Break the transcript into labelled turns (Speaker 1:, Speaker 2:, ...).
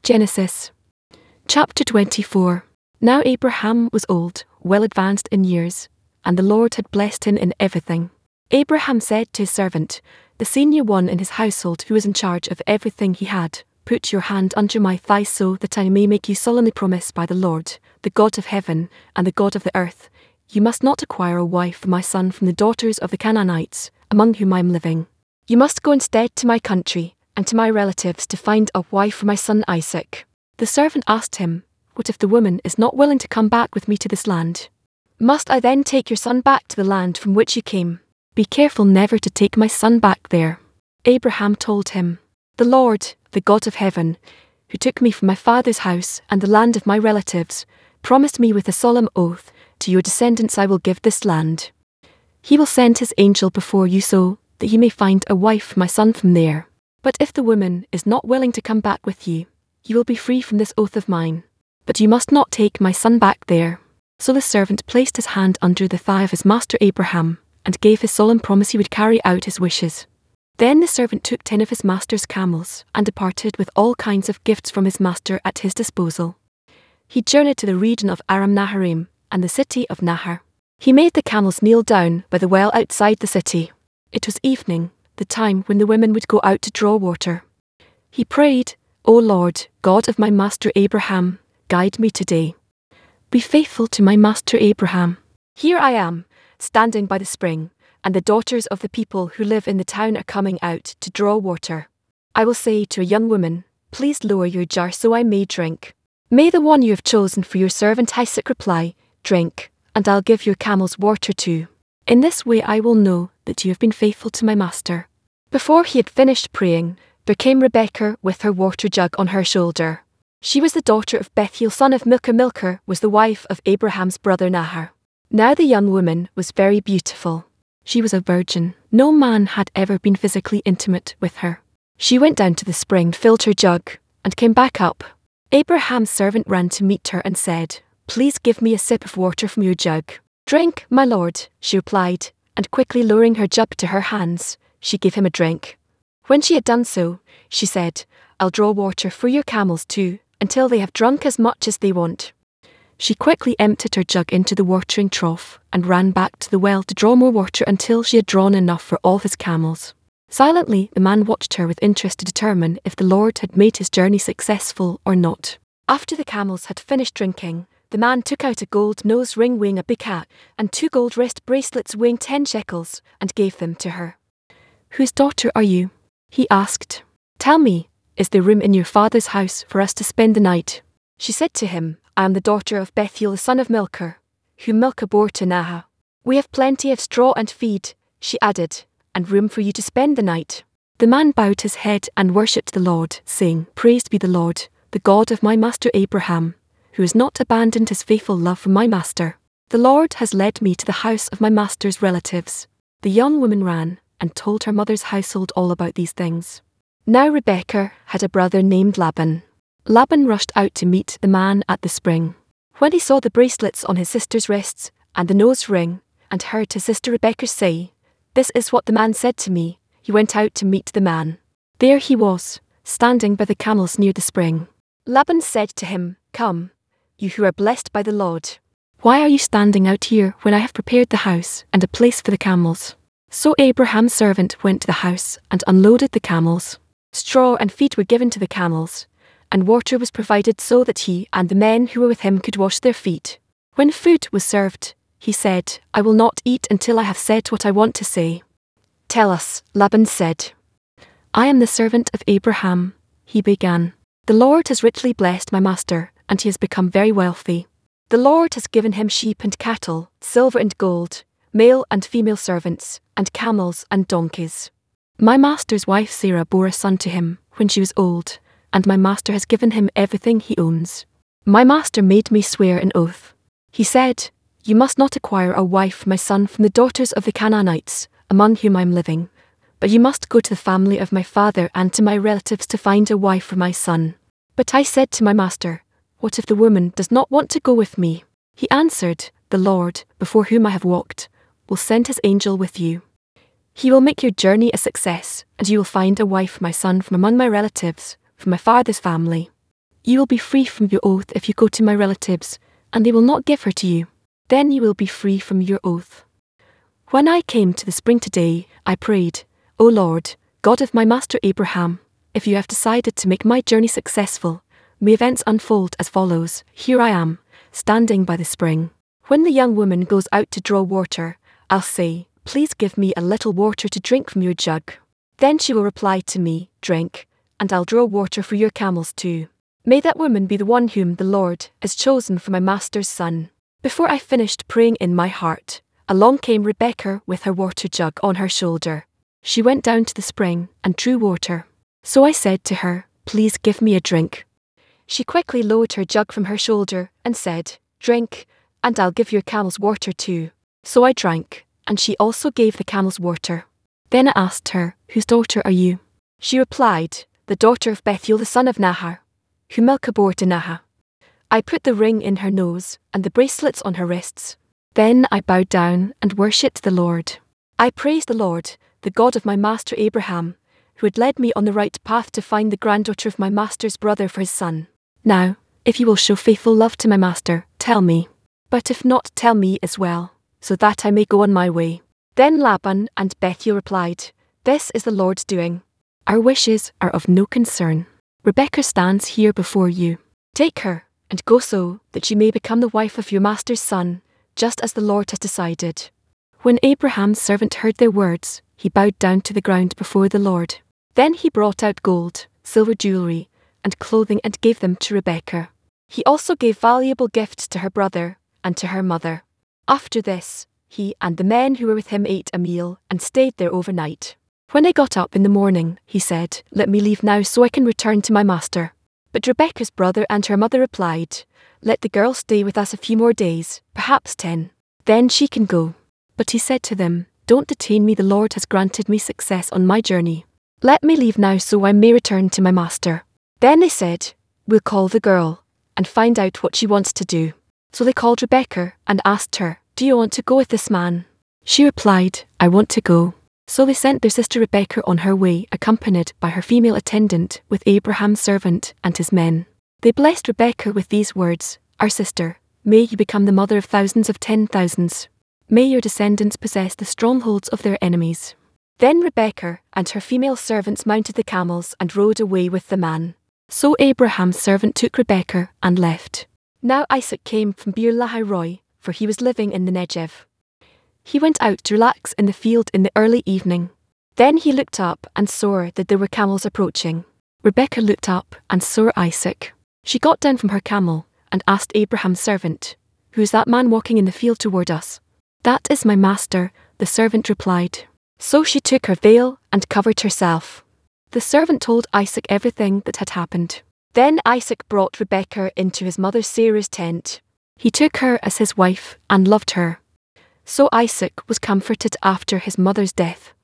Speaker 1: Genesis chapter 24. Now Abraham was old, well advanced in years, and the Lord had blessed him in everything. Abraham said to his servant, the senior one in his household who was in charge of everything he had, "Put your hand under my thigh so that I may make you solemnly promise by the Lord, the God of heaven and the God of the earth. You must not acquire a wife for my son from the daughters of the Canaanites, among whom I am living. You must go instead to my country and to my relatives to find a wife for my son Isaac." The servant asked him, "What if the woman is not willing to come back with me to this land? Must I then take your son back to the land from which you came? Be careful never to take my son back there." Abraham told him, "The Lord, the God of heaven, who took me from my father's house and the land of my relatives, promised me with a solemn oath, to your descendants I will give this land. He will send his angel before you so that you may find a wife for my son from there. But if the woman is not willing to come back with you, you will be free from this oath of mine. But you must not take my son back there." So the servant placed his hand under the thigh of his master Abraham, and gave his solemn promise he would carry out his wishes. Then the servant took 10 of his master's camels, and departed with all kinds of gifts from his master at his disposal. He journeyed to the region of Aram Naharaim, and the city of Nahar. He made the camels kneel down by the well outside the city. It was evening, the time when the women would go out to draw water. He prayed, "O Lord, God of my master Abraham, guide me today. Be faithful to my master Abraham. Here I am, standing by the spring, and the daughters of the people who live in the town are coming out to draw water. I will say to a young woman, 'Please lower your jar so I may drink.' May the one you have chosen for your servant Isaac reply, 'Drink, and I'll give your camels water too.' In this way I will know that you have been faithful to my master." Before he had finished praying, there came Rebekah with her water jug on her shoulder. She was the daughter of Bethuel son of Milcah. Milcah was the wife of Abraham's brother Nahor. Now the young woman was very beautiful. She was a virgin. No man had ever been physically intimate with her. She went down to the spring, filled her jug, and came back up. Abraham's servant ran to meet her and said, "Please give me a sip of water from your jug." "Drink, my lord," she replied, and quickly lowering her jug to her hands, she gave him a drink. When she had done so, she said, "I'll draw water for your camels too, until they have drunk as much as they want." She quickly emptied her jug into the watering trough and ran back to the well to draw more water until she had drawn enough for all his camels. Silently, the man watched her with interest to determine if the Lord had made his journey successful or not. After the camels had finished drinking, the man took out a gold nose ring weighing a big hat and 2 gold wrist bracelets weighing 10 shekels and gave them to her. "Whose daughter are you?" he asked. "Tell me, is there room in your father's house for us to spend the night?" She said to him, "I am the daughter of Bethuel the son of Milcah, whom Milcah bore to Nahor. We have plenty of straw and feed," she added, "and room for you to spend the night." The man bowed his head and worshipped the Lord, saying, "Praised be the Lord, the God of my master Abraham, who has not abandoned his faithful love for my master. The Lord has led me to the house of my master's relatives." The young woman ran and told her mother's household all about these things. Now Rebekah had a brother named Laban. Laban rushed out to meet the man at the spring. When he saw the bracelets on his sister's wrists and the nose ring, and heard his sister Rebekah say, "This is what the man said to me," he went out to meet the man. There he was, standing by the camels near the spring. Laban said to him, "Come, you who are blessed by the Lord. Why are you standing out here when I have prepared the house and a place for the camels?" So Abraham's servant went to the house and unloaded the camels. Straw and feed were given to the camels, and water was provided so that he and the men who were with him could wash their feet. When food was served, he said, "I will not eat until I have said what I want to say." "Tell us," Laban said. "I am the servant of Abraham," he began. "The Lord has richly blessed my master, and he has become very wealthy. The Lord has given him sheep and cattle, silver and gold, male and female servants, and camels and donkeys. My master's wife Sarah bore a son to him when she was old, and my master has given him everything he owns. My master made me swear an oath. He said, 'You must not acquire a wife for my son from the daughters of the Canaanites, among whom I am living, but you must go to the family of my father and to my relatives to find a wife for my son.' But I said to my master, 'What if the woman does not want to go with me?' He answered, 'The Lord, before whom I have walked, will send his angel with you. He will make your journey a success, and you will find a wife for my son from among my relatives, from my father's family.' You will be free from your oath if you go to my relatives, and they will not give her to you. Then you will be free from your oath. When I came to the spring today, I prayed, O Lord, God of my master Abraham, if you have decided to make my journey successful, may events unfold as follows. Here I am, standing by the spring. When the young woman goes out to draw water, I'll say, please give me a little water to drink from your jug. Then she will reply to me, drink, and I'll draw water for your camels too. May that woman be the one whom the Lord has chosen for my master's son. Before I finished praying in my heart, along came Rebekah with her water jug on her shoulder. She went down to the spring and drew water. So I said to her, please give me a drink. She quickly lowered her jug from her shoulder and said, drink, and I'll give your camels water too. So I drank, and she also gave the camels water. Then I asked her, whose daughter are you? She replied, the daughter of Bethuel the son of Nahor, who Milcah bore to Nahor. I put the ring in her nose and the bracelets on her wrists. Then I bowed down and worshipped the Lord. I praised the Lord, the God of my master Abraham, who had led me on the right path to find the granddaughter of my master's brother for his son. Now, if you will show faithful love to my master, tell me. But if not, tell me as well, so that I may go on my way. Then Laban and Bethuel replied, this is the Lord's doing. Our wishes are of no concern. Rebekah stands here before you. Take her, and go so that she may become the wife of your master's son, just as the Lord has decided. When Abraham's servant heard their words, he bowed down to the ground before the Lord. Then he brought out gold, silver jewelry, and clothing and gave them to Rebekah. He also gave valuable gifts to her brother and to her mother. After this, he and the men who were with him ate a meal and stayed there overnight. When they got up in the morning, he said, let me leave now so I can return to my master. But Rebekah's brother and her mother replied, let the girl stay with us a few more days, perhaps 10. Then she can go. But he said to them, don't detain me, the Lord has granted me success on my journey. Let me leave now so I may return to my master. Then they said, we'll call the girl and find out what she wants to do. So they called Rebekah and asked her, do you want to go with this man? She replied, I want to go. So they sent their sister Rebekah on her way, accompanied by her female attendant with Abraham's servant and his men. They blessed Rebekah with these words, our sister, may you become the mother of thousands of 10,000s. May your descendants possess the strongholds of their enemies. Then Rebekah and her female servants mounted the camels and rode away with the man. So Abraham's servant took Rebekah and left. Now Isaac came from Beer-lahai-roi, for he was living in the Negev. He went out to relax in the field in the early evening. Then he looked up and saw that there were camels approaching. Rebekah looked up and saw Isaac. She got down from her camel and asked Abraham's servant, who is that man walking in the field toward us? That is my master, the servant replied. So she took her veil and covered herself. The servant told Isaac everything that had happened. Then Isaac brought Rebekah into his mother Sarah's tent. He took her as his wife and loved her. So Isaac was comforted after his mother's death.